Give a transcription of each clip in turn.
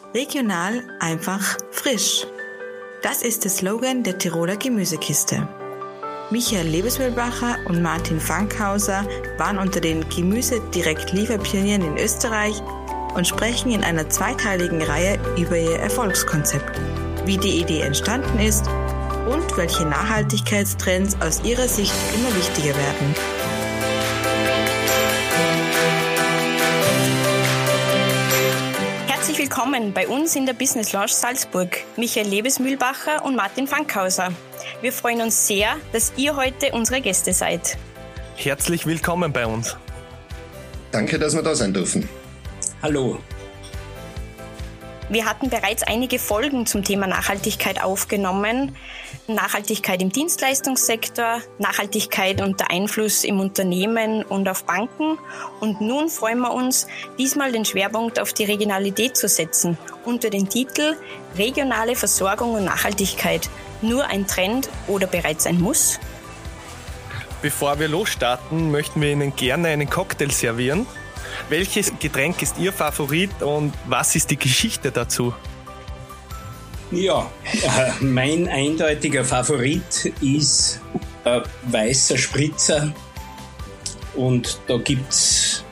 Regional, einfach, frisch. Das ist der Slogan der Tiroler Gemüsekiste. Michael Lebesmühlbacher und Martin Fankhauser waren unter den Gemüse-Direkt-Lieferpionieren in Österreich und sprechen in einer zweiteiligen Reihe über ihr Erfolgskonzept, wie die Idee entstanden ist und welche Nachhaltigkeitstrends aus ihrer Sicht immer wichtiger werden. Herzlich willkommen bei uns in der Business Lounge Salzburg, Michael Lebesmühlbacher und Martin Fankhauser. Wir freuen uns sehr, dass ihr heute unsere Gäste seid. Herzlich willkommen bei uns. Danke, dass wir da sein dürfen. Hallo. Wir hatten bereits einige Folgen zum Thema Nachhaltigkeit aufgenommen. Nachhaltigkeit im Dienstleistungssektor, Nachhaltigkeit und der Einfluss im Unternehmen und auf Banken. Und nun freuen wir uns, diesmal den Schwerpunkt auf die Regionalität zu setzen, unter dem Titel Regionale Versorgung und Nachhaltigkeit. Nur ein Trend oder bereits ein Muss? Bevor wir losstarten, möchten wir Ihnen gerne einen Cocktail servieren. Welches Getränk ist Ihr Favorit und was ist die Geschichte dazu? Ja, mein eindeutiger Favorit ist weißer Spritzer. Und da gibt's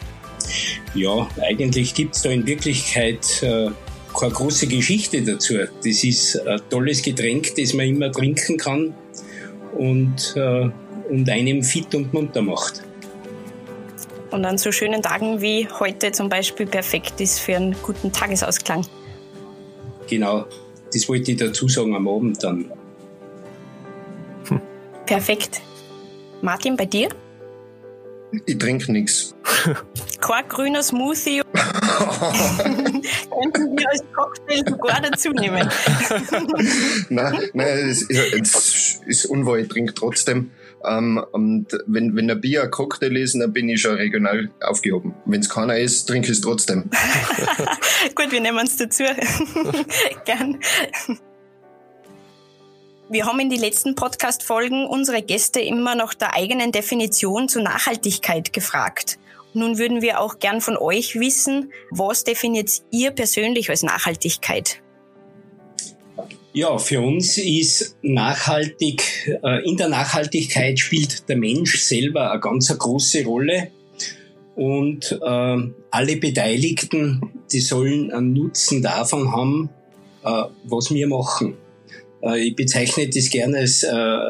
da in Wirklichkeit keine große Geschichte dazu. Das ist ein tolles Getränk, das man immer trinken kann und einem fit und munter macht. Und an so schönen Tagen wie heute zum Beispiel perfekt ist für einen guten Tagesausklang. Genau, das wollte ich dazu sagen am Abend dann. Perfekt. Martin, bei dir? Ich trinke nichts. Kein grüner Smoothie. Könnten wir als Cocktail sogar dazu nehmen. Nein, es ist unwahr, ich trinke trotzdem. Und wenn ein Bier ein Cocktail ist, dann bin ich schon regional aufgehoben. Wenn es keiner ist, trinke ich es trotzdem. Gut, wir nehmen es dazu. Gern. Wir haben in den letzten Podcast-Folgen unsere Gäste immer nach der eigenen Definition zur Nachhaltigkeit gefragt. Nun würden wir auch gern von euch wissen, was definiert ihr persönlich als Nachhaltigkeit? Ja, für uns ist in der Nachhaltigkeit spielt der Mensch selber eine ganz große Rolle und alle Beteiligten, die sollen einen Nutzen davon haben, was wir machen. Ich bezeichne das gerne als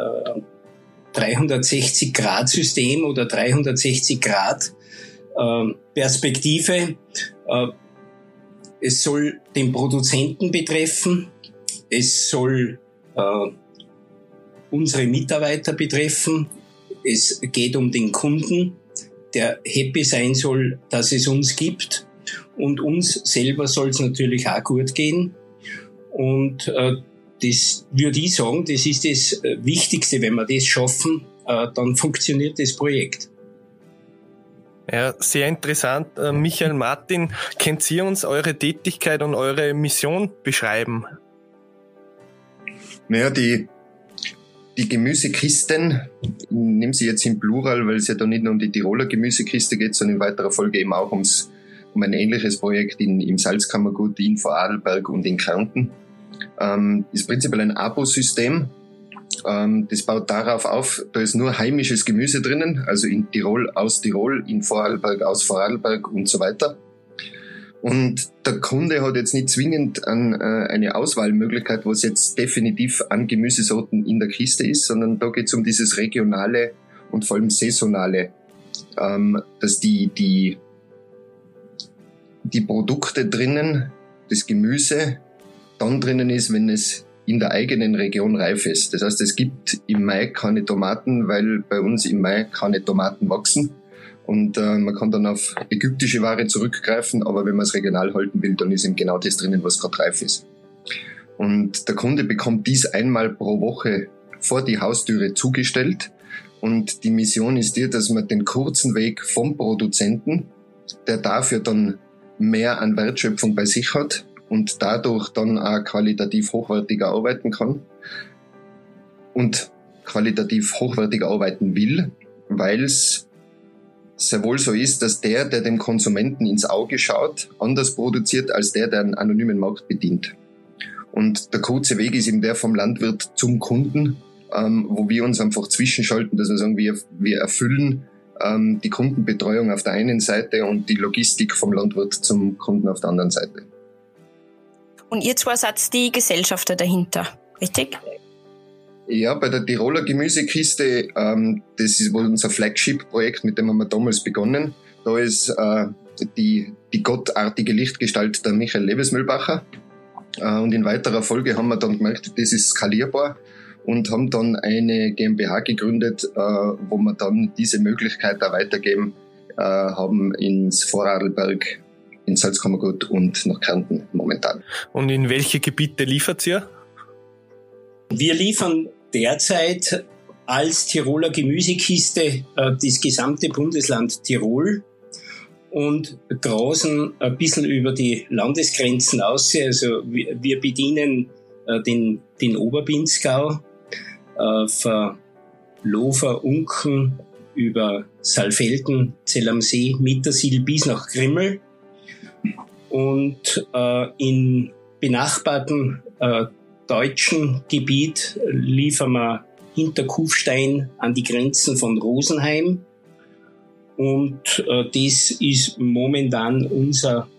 360-Grad-System oder 360-Grad-Perspektive. Es soll den Produzenten betreffen, es soll unsere Mitarbeiter betreffen, es geht um den Kunden, der happy sein soll, dass es uns gibt, und uns selber soll es natürlich auch gut gehen. Und das würde ich sagen, das ist das Wichtigste. Wenn wir das schaffen, dann funktioniert das Projekt. Ja, sehr interessant. Michael, Martin, könnt ihr uns eure Tätigkeit und eure Mission beschreiben? Naja, die Gemüsekisten, ich nehme sie jetzt im Plural, weil es ja da nicht nur um die Tiroler Gemüsekiste geht, sondern in weiterer Folge eben auch um ein ähnliches Projekt im Salzkammergut in Vorarlberg und in Kärnten. Ist prinzipiell ein Abo-System. Das baut darauf auf, da ist nur heimisches Gemüse drinnen, also in Tirol aus Tirol, in Vorarlberg aus Vorarlberg und so weiter. Und der Kunde hat jetzt nicht zwingend eine Auswahlmöglichkeit, was jetzt definitiv an Gemüsesorten in der Kiste ist, sondern da geht es um dieses regionale und vor allem saisonale, dass die Produkte drinnen, das Gemüse dann drinnen ist, wenn es in der eigenen Region reif ist. Das heißt, es gibt im Mai keine Tomaten, weil bei uns im Mai keine Tomaten wachsen. Und man kann dann auf ägyptische Ware zurückgreifen, aber wenn man es regional halten will, dann ist eben genau das drinnen, was gerade reif ist. Und der Kunde bekommt dies einmal pro Woche vor die Haustüre zugestellt. Und die Mission ist die, dass man den kurzen Weg vom Produzenten, der dafür dann mehr an Wertschöpfung bei sich hat und dadurch dann auch qualitativ hochwertiger arbeiten kann und qualitativ hochwertiger arbeiten will, weil es sehr wohl so ist, dass der dem Konsumenten ins Auge schaut, anders produziert als der einen anonymen Markt bedient. Und der kurze Weg ist eben der vom Landwirt zum Kunden, wo wir uns einfach zwischenschalten, dass wir sagen, wir erfüllen die Kundenbetreuung auf der einen Seite und die Logistik vom Landwirt zum Kunden auf der anderen Seite. Und ihr zwei seid die Gesellschafter dahinter, richtig? Ja, bei der Tiroler Gemüsekiste, das ist wohl unser Flagship-Projekt, mit dem haben wir damals begonnen. Da ist die gottartige Lichtgestalt der Michael Lebesmühlbacher. Und in weiterer Folge haben wir dann gemerkt, das ist skalierbar und haben dann eine GmbH gegründet, wo wir dann diese Möglichkeit auch weitergeben haben ins Vorarlberg, in Salzkammergut und nach Kärnten momentan. Und in welche Gebiete liefert ihr? Wir liefern derzeit als Tiroler Gemüsekiste das gesamte Bundesland Tirol und grasen ein bisschen über die Landesgrenzen aus. Also wir bedienen den Oberpinzgau, von Lofer, Unken über Saalfelden, Zell am See, Mittersill bis nach Grimmel. Und in benachbarten deutschen Gebiet liefern wir hinter Kufstein an die Grenzen von Rosenheim. Und das ist momentan unser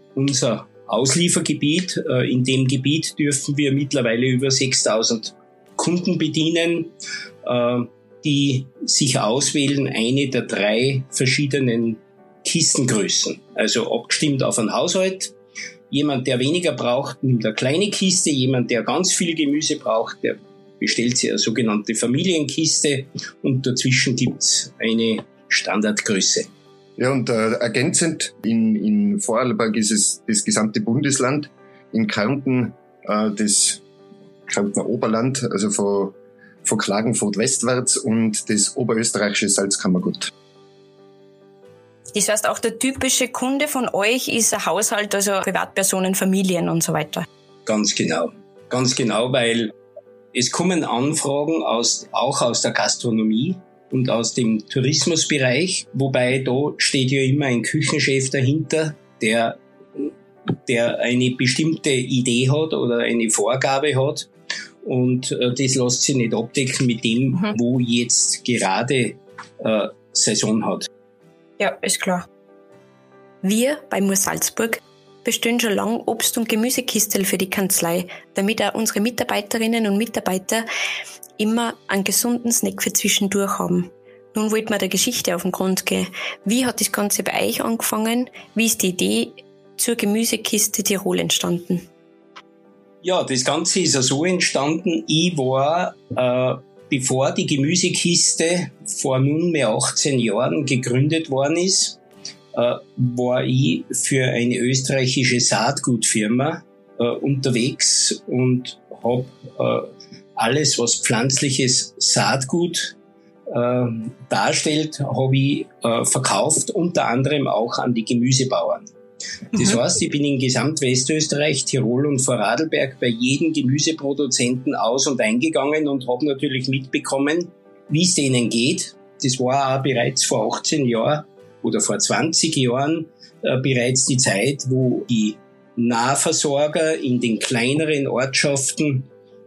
Ausliefergebiet. In dem Gebiet dürfen wir mittlerweile über 6.000 Kunden bedienen, die sich auswählen, eine der 3 verschiedenen Kistengrößen. Also abgestimmt auf einen Haushalt. Jemand, der weniger braucht, nimmt eine kleine Kiste. Jemand, der ganz viel Gemüse braucht, der bestellt sich eine sogenannte Familienkiste. Und dazwischen gibt's eine Standardgröße. Ja, und ergänzend, in Vorarlberg ist es das gesamte Bundesland, in Kärnten das Kärntner Oberland, also von Klagenfurt westwärts und das oberösterreichische Salzkammergut. Das heißt, auch der typische Kunde von euch ist ein Haushalt, also Privatpersonen, Familien und so weiter. Ganz genau, weil es kommen Anfragen auch aus der Gastronomie und aus dem Tourismusbereich, wobei da steht ja immer ein Küchenchef dahinter, der eine bestimmte Idee hat oder eine Vorgabe hat und das lässt sich nicht abdecken mit dem, wo jetzt gerade Saison hat. Ja, ist klar. Wir bei Moor Salzburg bestellen schon lange Obst- und Gemüsekistel für die Kanzlei, damit auch unsere Mitarbeiterinnen und Mitarbeiter immer einen gesunden Snack für zwischendurch haben. Nun wollten wir der Geschichte auf den Grund gehen. Wie hat das Ganze bei euch angefangen? Wie ist die Idee zur Gemüsekiste Tirol entstanden? Ja, das Ganze ist ja so entstanden. Ich war, bevor die Gemüsekiste vor nunmehr 18 Jahren gegründet worden ist, war ich für eine österreichische Saatgutfirma unterwegs und habe alles, was pflanzliches Saatgut darstellt, habe ich verkauft, unter anderem auch an die Gemüsebauern. Das heißt, ich bin in Gesamtwestösterreich, Tirol und Vorarlberg bei jedem Gemüseproduzenten aus- und eingegangen und habe natürlich mitbekommen, wie es denen geht. Das war auch bereits vor 18 Jahren oder vor 20 Jahren bereits die Zeit, wo die Nahversorger in den kleineren Ortschaften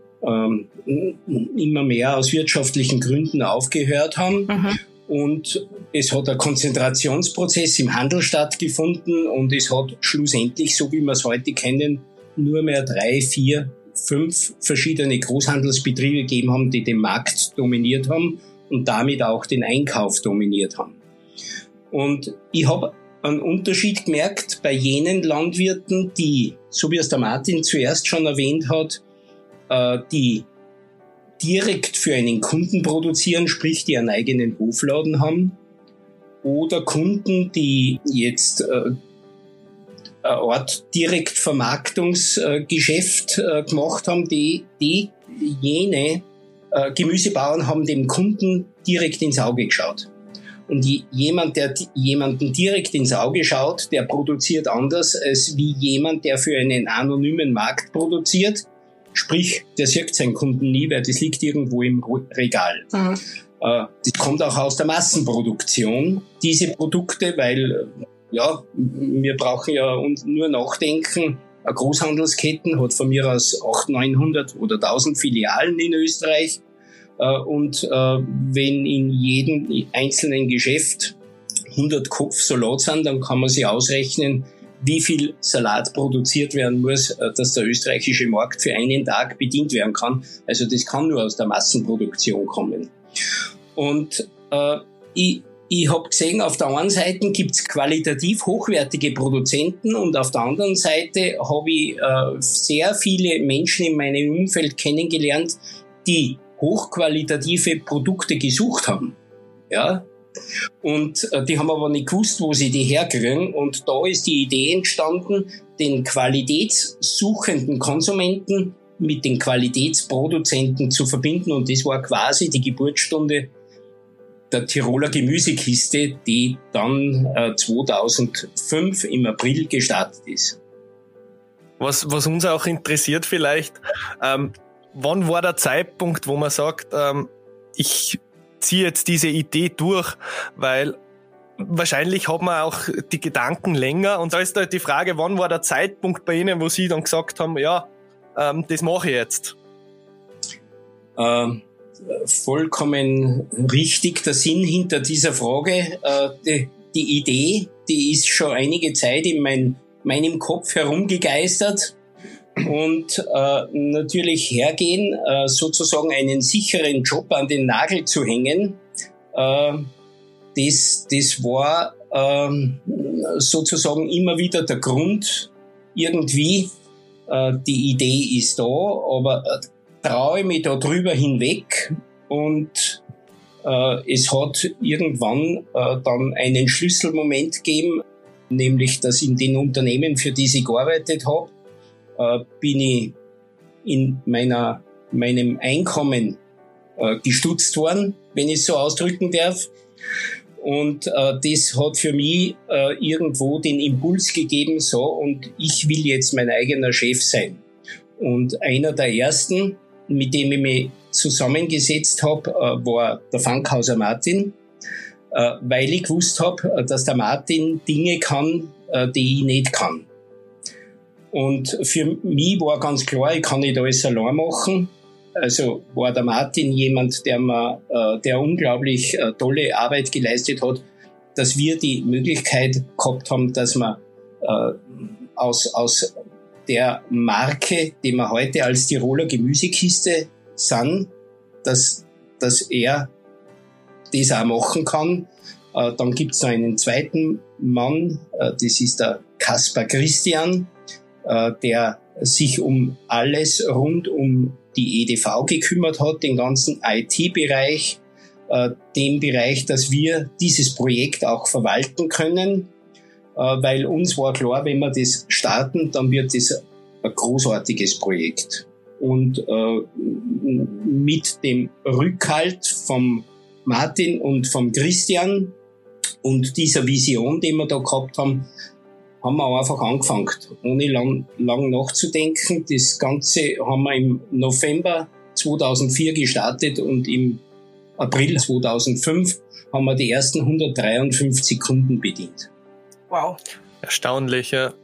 immer mehr aus wirtschaftlichen Gründen aufgehört haben. Und es hat ein Konzentrationsprozess im Handel stattgefunden und es hat schlussendlich, so wie wir es heute kennen, nur mehr 3, 4, 5 verschiedene Großhandelsbetriebe gegeben haben, die den Markt dominiert haben und damit auch den Einkauf dominiert haben. Und ich habe einen Unterschied gemerkt bei jenen Landwirten, die, so wie es der Martin zuerst schon erwähnt hat, die direkt für einen Kunden produzieren, sprich die einen eigenen Hofladen haben, oder Kunden, die jetzt eine Art Direktvermarktungsgeschäft gemacht haben, jene Gemüsebauern haben dem Kunden direkt ins Auge geschaut. Und jemand, der jemanden direkt ins Auge schaut, der produziert anders als wie jemand, der für einen anonymen Markt produziert. Sprich, der sieht seinen Kunden nie, weil das liegt irgendwo im Regal. Das kommt auch aus der Massenproduktion, diese Produkte, weil wir brauchen ja nur nachdenken. Eine Großhandelsketten hat von mir aus 800, 900 oder 1000 Filialen in Österreich. Und wenn in jedem einzelnen Geschäft 100 Kopf Salat sind, dann kann man sich ausrechnen, wie viel Salat produziert werden muss, dass der österreichische Markt für einen Tag bedient werden kann. Also das kann nur aus der Massenproduktion kommen. Und ich habe gesehen, auf der einen Seite gibt's qualitativ hochwertige Produzenten und auf der anderen Seite habe ich sehr viele Menschen in meinem Umfeld kennengelernt, die hochqualitative Produkte gesucht haben. Ja? Und die haben aber nicht gewusst, wo sie die herkriegen. Und da ist die Idee entstanden, den qualitätssuchenden Konsumenten mit den Qualitätsproduzenten zu verbinden. Und das war quasi die Geburtsstunde der Tiroler Gemüsekiste, die dann 2005 im April gestartet ist. Was uns auch interessiert vielleicht, wann war der Zeitpunkt, wo man sagt, ich ziehe jetzt diese Idee durch, weil wahrscheinlich hat man auch die Gedanken länger und da ist halt die Frage, wann war der Zeitpunkt bei Ihnen, wo Sie dann gesagt haben, ja, das mache ich jetzt? Vollkommen richtig, der Sinn hinter dieser Frage. Die Idee, die ist schon einige Zeit in meinem Kopf herumgegeistert und natürlich hergehen, sozusagen einen sicheren Job an den Nagel zu hängen, das war sozusagen immer wieder der Grund, irgendwie, die Idee ist da, aber traue ich mich da drüber hinweg und es hat irgendwann dann einen Schlüsselmoment gegeben, nämlich, dass in den Unternehmen, für die ich gearbeitet habe, bin ich in meinem Einkommen gestutzt worden, wenn ich es so ausdrücken darf. Und das hat für mich irgendwo den Impuls gegeben, so, und ich will jetzt mein eigener Chef sein. Und einer der ersten, mit dem ich mich zusammengesetzt habe, war der Fankhauser Martin, weil ich gewusst habe, dass der Martin Dinge kann, die ich nicht kann. Und für mich war ganz klar, ich kann nicht alles allein machen. Also war der Martin jemand, der unglaublich tolle Arbeit geleistet hat, dass wir die Möglichkeit gehabt haben, dass wir aus der Marke, die wir heute als Tiroler Gemüsekiste sind, dass er das auch machen kann. Dann gibt's noch einen zweiten Mann, das ist der Kaspar Christian, der sich um alles rund um die EDV gekümmert hat, den ganzen IT-Bereich, den Bereich, dass wir dieses Projekt auch verwalten können, weil uns war klar, wenn wir das starten, dann wird das ein großartiges Projekt. Und mit dem Rückhalt vom Martin und vom Christian und dieser Vision, die wir da gehabt haben, haben wir einfach angefangen, ohne lang nachzudenken. Das Ganze haben wir im November 2004 gestartet und im April 2005 haben wir die ersten 153 Kunden bedient. Wow. Erstaunlich, ja.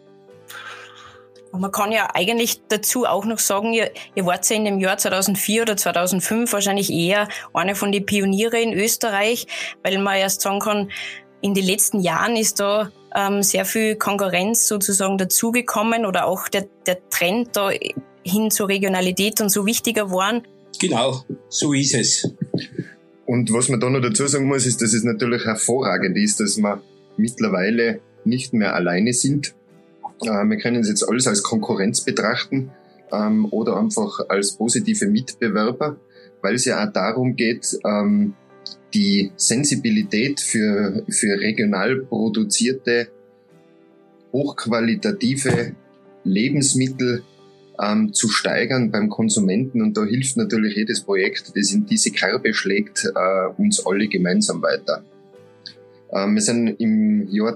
Und man kann ja eigentlich dazu auch noch sagen, ihr wart ja in dem Jahr 2004 oder 2005 wahrscheinlich eher eine von den Pioniere in Österreich, weil man erst sagen kann, in den letzten Jahren ist da sehr viel Konkurrenz sozusagen dazugekommen oder auch der Trend da hin zur Regionalität und so wichtiger geworden. Genau, so ist es. Und was man da noch dazu sagen muss, ist, dass es natürlich hervorragend ist, dass wir mittlerweile nicht mehr alleine sind. Wir können es jetzt alles als Konkurrenz betrachten oder einfach als positive Mitbewerber, weil es ja auch darum geht, die Sensibilität für regional produzierte, hochqualitative Lebensmittel zu steigern beim Konsumenten. Und da hilft natürlich jedes Projekt, das in diese Kerbe schlägt, uns alle gemeinsam weiter. Wir sind im Jahr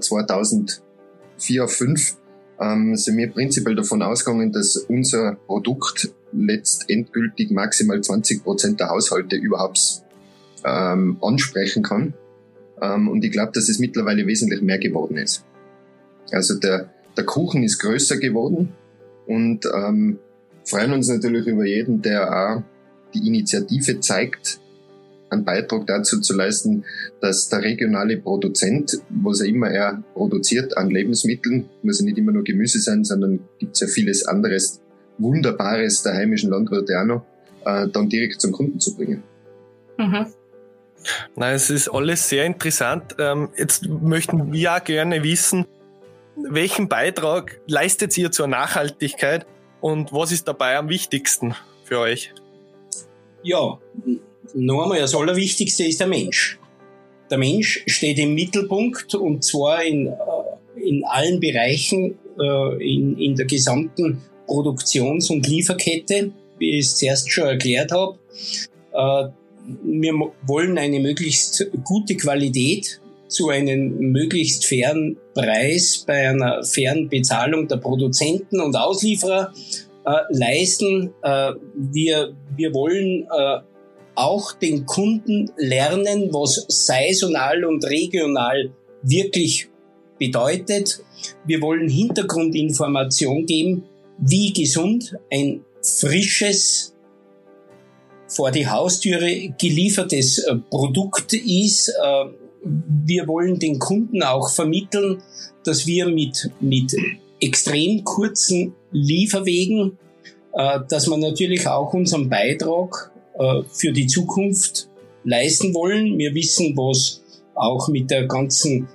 2004-2005 sind wir prinzipiell davon ausgegangen, dass unser Produkt letztendgültig maximal 20% der Haushalte überhaupt ansprechen kann. Und ich glaube, dass es mittlerweile wesentlich mehr geworden ist. Also der Kuchen ist größer geworden und freuen uns natürlich über jeden, der auch die Initiative zeigt, einen Beitrag dazu zu leisten, dass der regionale Produzent, was er immer er produziert an Lebensmitteln, muss ja nicht immer nur Gemüse sein, sondern gibt es ja vieles anderes Wunderbares der heimischen Landwirte auch noch, dann direkt zum Kunden zu bringen. Mhm. Nein, es ist alles sehr interessant. Jetzt möchten wir auch gerne wissen, welchen Beitrag leistet ihr zur Nachhaltigkeit und was ist dabei am wichtigsten für euch? Ja, noch einmal, das Allerwichtigste ist der Mensch. Der Mensch steht im Mittelpunkt und zwar in allen Bereichen, in der gesamten Produktions- und Lieferkette, wie ich es zuerst schon erklärt habe. Wir wollen eine möglichst gute Qualität zu einem möglichst fairen Preis bei einer fairen Bezahlung der Produzenten und Auslieferer leisten. Wir wollen auch den Kunden lernen, was saisonal und regional wirklich bedeutet. Wir wollen Hintergrundinformation geben, wie gesund ein frisches, vor die Haustüre geliefertes Produkt ist. Wir wollen den Kunden auch vermitteln, dass wir mit extrem kurzen Lieferwegen, dass wir natürlich auch unseren Beitrag für die Zukunft leisten wollen. Wir wissen, was auch mit der ganzen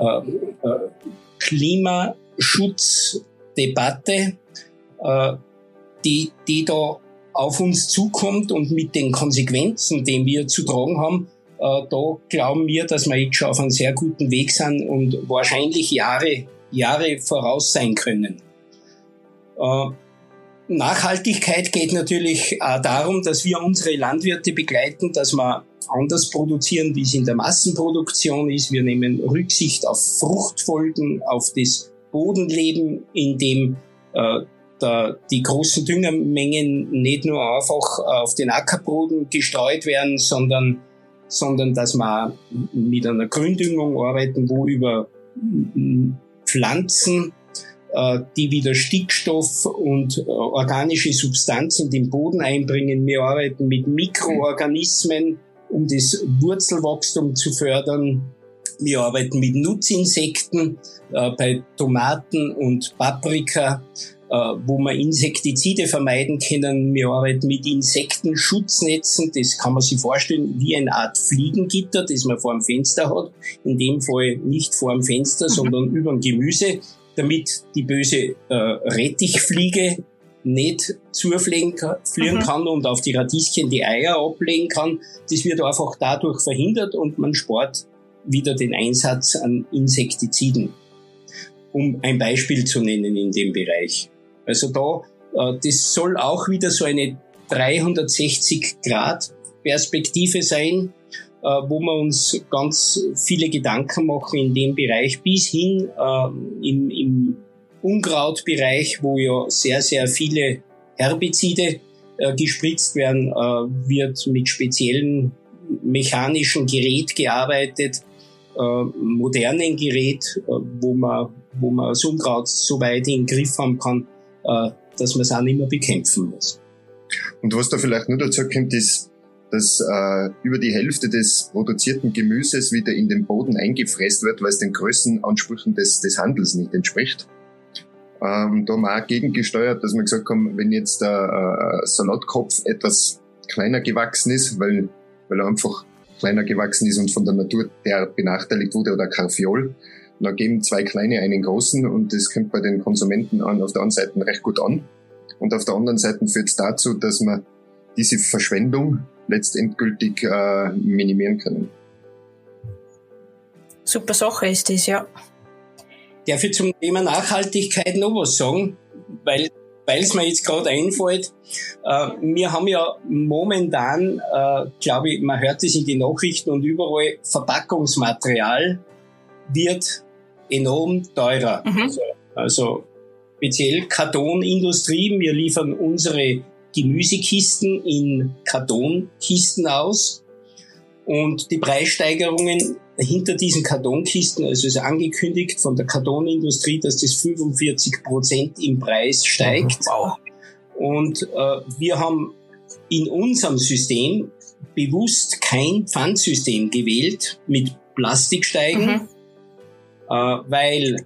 Klimaschutzdebatte, die da auf uns zukommt und mit den Konsequenzen, die wir zu tragen haben, da glauben wir, dass wir jetzt schon auf einem sehr guten Weg sind und wahrscheinlich Jahre voraus sein können. Nachhaltigkeit geht natürlich auch darum, dass wir unsere Landwirte begleiten, dass wir anders produzieren, wie es in der Massenproduktion ist. Wir nehmen Rücksicht auf Fruchtfolgen, auf das Bodenleben, in dem die großen Düngermengen nicht nur einfach auf den Ackerboden gestreut werden, sondern dass wir mit einer Gründüngung arbeiten, wo über Pflanzen, die wieder Stickstoff und organische Substanzen in den Boden einbringen. Wir arbeiten mit Mikroorganismen, um das Wurzelwachstum zu fördern. Wir arbeiten mit Nutzinsekten bei Tomaten und Paprika, wo wir Insektizide vermeiden können. Wir arbeiten mit Insektenschutznatzen. Das kann man sich vorstellen wie eine Art Fliegengitter, das man vor dem Fenster hat. In dem Fall nicht vor dem Fenster, sondern über dem Gemüse, damit die böse Rettichfliege nicht zufliegen kann und auf die Radieschen die Eier ablegen kann. Das wird einfach dadurch verhindert und man spart wieder den Einsatz an Insektiziden, um ein Beispiel zu nennen in dem Bereich. Also das soll auch wieder so eine 360-Grad-Perspektive sein, wo wir uns ganz viele Gedanken machen in dem Bereich, bis hin im Unkrautbereich, wo ja sehr, sehr viele Herbizide gespritzt werden, wird mit speziellen mechanischen Gerät gearbeitet, modernen Gerät, wo man das Unkraut so weit in den Griff haben kann, dass man es auch nicht mehr bekämpfen muss. Und was da vielleicht nur dazu kommt, ist, dass über die Hälfte des produzierten Gemüses wieder in den Boden eingefräst wird, weil es den Größenansprüchen des Handels nicht entspricht. Da haben wir auch gegengesteuert, dass wir gesagt haben, wenn jetzt der Salatkopf etwas kleiner gewachsen ist, weil er einfach kleiner gewachsen ist und von der Natur der benachteiligt wurde, oder Karfiol, dann geben 2 kleine einen großen und das kommt bei den Konsumenten auf der einen Seite recht gut an. Und auf der anderen Seite führt es dazu, dass man diese Verschwendung letztendgültig minimieren können. Super Sache ist das, ja. Darf ich zum Thema Nachhaltigkeit noch was sagen? Weil es mir jetzt gerade einfällt. Wir haben ja momentan, glaube ich, man hört es in den Nachrichten und überall, Verpackungsmaterial wird enorm teurer. Also speziell Kartonindustrie. Wir liefern unsere Gemüsekisten in Kartonkisten aus. Und die Preissteigerungen hinter diesen Kartonkisten, also es ist angekündigt von der Kartonindustrie, dass das 45% im Preis steigt. Wow. Und wir haben in unserem System bewusst kein Pfandsystem gewählt mit Plastiksteigen, weil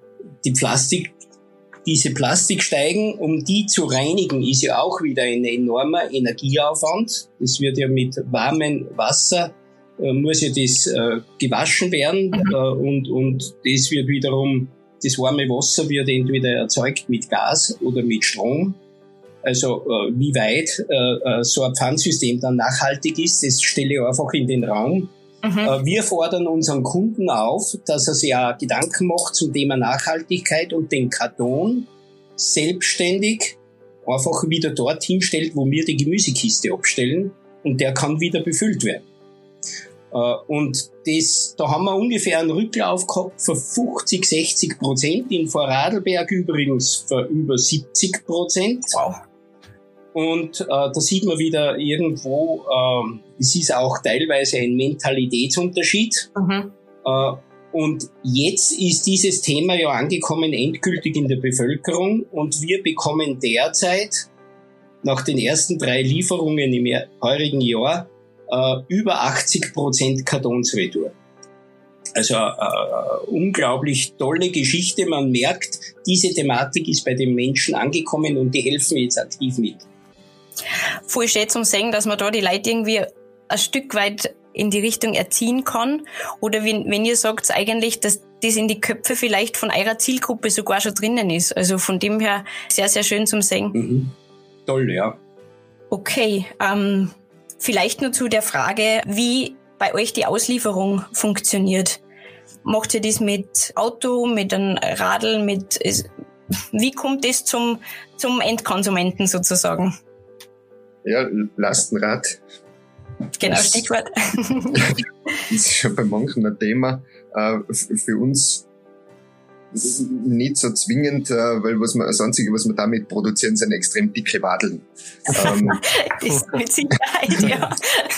diese Plastiksteigen, um die zu reinigen, ist ja auch wieder ein enormer Energieaufwand. Das wird ja mit warmem Wasser, muss ja das gewaschen werden und das wird wiederum, das warme Wasser wird entweder erzeugt mit Gas oder mit Strom. Also wie weit so ein Pfandsystem dann nachhaltig ist, das stelle ich einfach in den Raum. Wir fordern unseren Kunden auf, dass er sich auch Gedanken macht zum Thema Nachhaltigkeit und den Karton selbstständig einfach wieder dorthin stellt, wo wir die Gemüsekiste abstellen und der kann wieder befüllt werden. Und da haben wir ungefähr einen Rücklauf gehabt von 50-60%, in Vorarlberg übrigens für über 70%. Wow. Und da sieht man wieder irgendwo, es ist auch teilweise ein Mentalitätsunterschied. Und jetzt ist dieses Thema ja angekommen endgültig in der Bevölkerung und wir bekommen derzeit nach den ersten 3 Lieferungen im heurigen Jahr über 80% Kartonsretour. Also unglaublich tolle Geschichte. Man merkt, diese Thematik ist bei den Menschen angekommen und die helfen jetzt aktiv mit. Voll schön zum Sehen, dass man da die Leute irgendwie ein Stück weit in die Richtung erziehen kann. Oder wenn ihr sagt eigentlich, dass das in die Köpfe vielleicht von eurer Zielgruppe sogar schon drinnen ist. Also von dem her sehr, sehr schön zum Sehen. Toll, ja. Okay, vielleicht nur zu der Frage, wie bei euch die Auslieferung funktioniert. Macht ihr das mit Auto, mit einem Radl, wie kommt das zum Endkonsumenten sozusagen? Ja, Lastenrad. Genau, Stichwort. Ist schon bei manchen ein Thema. Für uns nicht so zwingend, weil das Einzige, was wir damit produzieren, sind extrem dicke Wadeln. Das mit Sicherheit,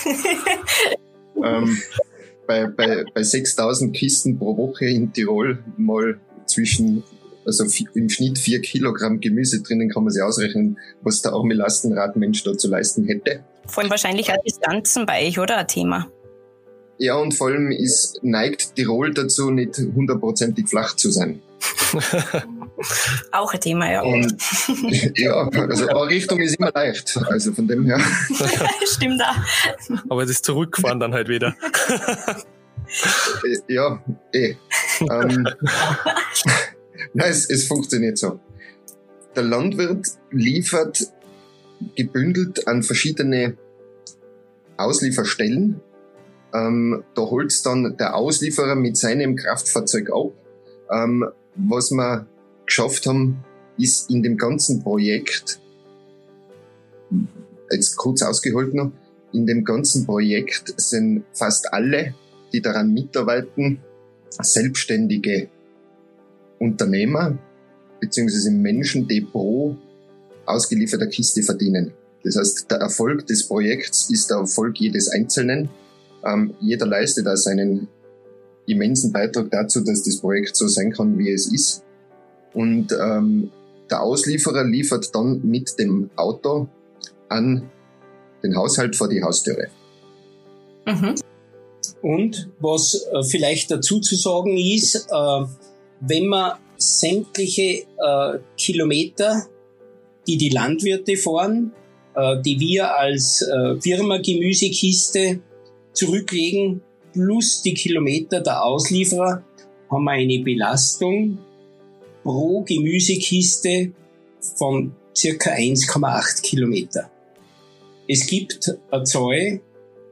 ja. Bei 6.000 Kisten pro Woche in Tirol mal im Schnitt 4 Kilogramm Gemüse drinnen, kann man sich ausrechnen, was der arme Lastenradmensch da zu leisten hätte. Vor allem wahrscheinlich auch Distanzen bei euch, oder? Ein Thema. Ja, und vor allem neigt Tirol dazu, nicht 100%ig flach zu sein. Auch ein Thema, ja. Und, ja, also eine Richtung ist immer leicht. Also von dem her. Stimmt auch. Aber das Zurückfahren dann halt wieder. Ja, Nein, es funktioniert so. Der Landwirt liefert gebündelt an verschiedene Auslieferstellen. Da holt's dann der Auslieferer mit seinem Kraftfahrzeug ab. Was wir geschafft haben, ist in dem ganzen Projekt, jetzt kurz ausgeholt noch, in dem ganzen Projekt sind fast alle, die daran mitarbeiten, selbstständige Unternehmer beziehungsweise Menschen, die pro ausgelieferter Kiste verdienen. Das heißt, der Erfolg des Projekts ist der Erfolg jedes Einzelnen. Jeder leistet da seinen immensen Beitrag dazu, dass das Projekt so sein kann, wie es ist. Und der Auslieferer liefert dann mit dem Auto an den Haushalt vor die Haustüre. Und was vielleicht dazu zu sagen ist, wenn man sämtliche Kilometer, die die Landwirte fahren, die wir als Firma Gemüsekiste zurücklegen, plus die Kilometer der Auslieferer, haben wir eine Belastung pro Gemüsekiste von circa 1,8 Kilometer. Es gibt eine Zahl,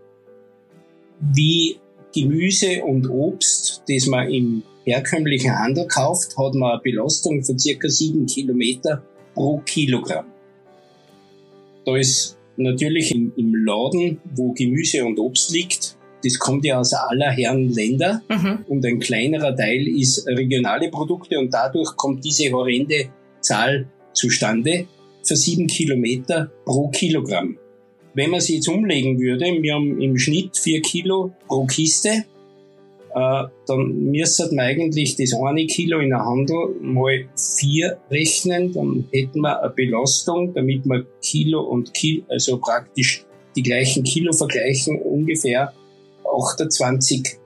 wie Gemüse und Obst, das man im herkömmlichen Handel kauft, hat man eine Belastung von circa 7 Kilometer pro Kilogramm. Da ist natürlich im Laden, wo Gemüse und Obst liegt, das kommt ja aus aller Herren Länder und ein kleinerer Teil ist regionale Produkte und dadurch kommt diese horrende Zahl zustande für 7 Kilometer pro Kilogramm. wenn man sie jetzt umlegen würde, wir haben im Schnitt 4 Kilo pro Kiste, dann müsste man eigentlich das 1 Kilo in der Handel mal 4 rechnen, dann hätten wir eine Belastung, damit wir Kilo und Kilo, also praktisch die gleichen Kilo vergleichen, ungefähr 28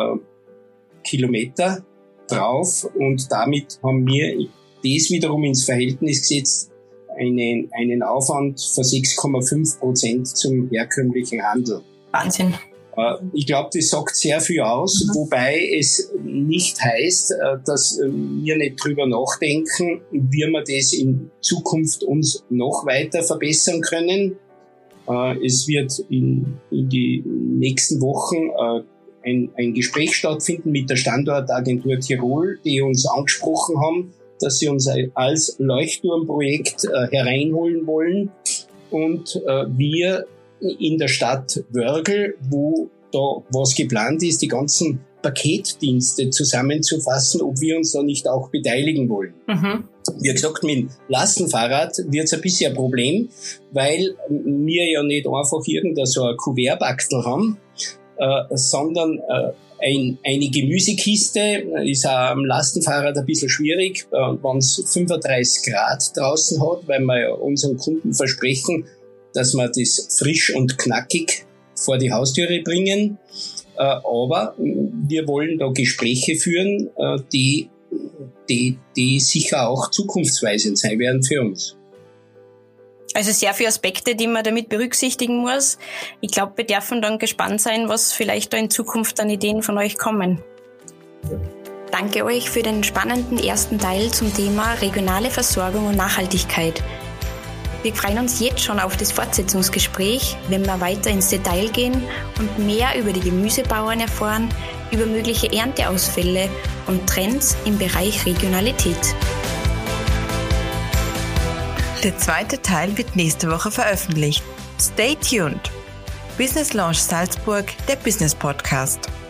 Kilometer drauf, und damit haben wir das wiederum ins Verhältnis gesetzt, einen Aufwand von 6,5% zum herkömmlichen Handel. Wahnsinn. Ich glaube, das sagt sehr viel aus, wobei es nicht heißt, dass wir nicht drüber nachdenken, wie wir das in Zukunft uns noch weiter verbessern können. Es wird in die nächsten Wochen ein Gespräch stattfinden mit der Standortagentur Tirol, die uns angesprochen haben, dass sie uns als Leuchtturmprojekt hereinholen wollen, und wir in der Stadt Wörgl, wo da was geplant ist, die ganzen Paketdienste zusammenzufassen, ob wir uns da nicht auch beteiligen wollen. Mhm. Wie gesagt, mit dem Lastenfahrrad wird es ein bisschen ein Problem, weil wir ja nicht einfach irgendein so ein Kuvertbachtel haben, sondern eine Gemüsekiste ist auch am Lastenfahrrad ein bisschen schwierig, wenn es 35 Grad draußen hat, weil wir ja unseren Kunden versprechen, dass wir das frisch und knackig vor die Haustüre bringen. Aber wir wollen da Gespräche führen, die sicher auch zukunftsweisend sein werden für uns. Also sehr viele Aspekte, die man damit berücksichtigen muss. Ich glaube, wir dürfen dann gespannt sein, was vielleicht da in Zukunft an Ideen von euch kommen. Danke euch für den spannenden ersten Teil zum Thema regionale Versorgung und Nachhaltigkeit. Wir freuen uns jetzt schon auf das Fortsetzungsgespräch, wenn wir weiter ins Detail gehen und mehr über die Gemüsebauern erfahren, über mögliche Ernteausfälle und Trends im Bereich Regionalität. Der zweite Teil wird nächste Woche veröffentlicht. Stay tuned. Business Launch Salzburg, der Business Podcast.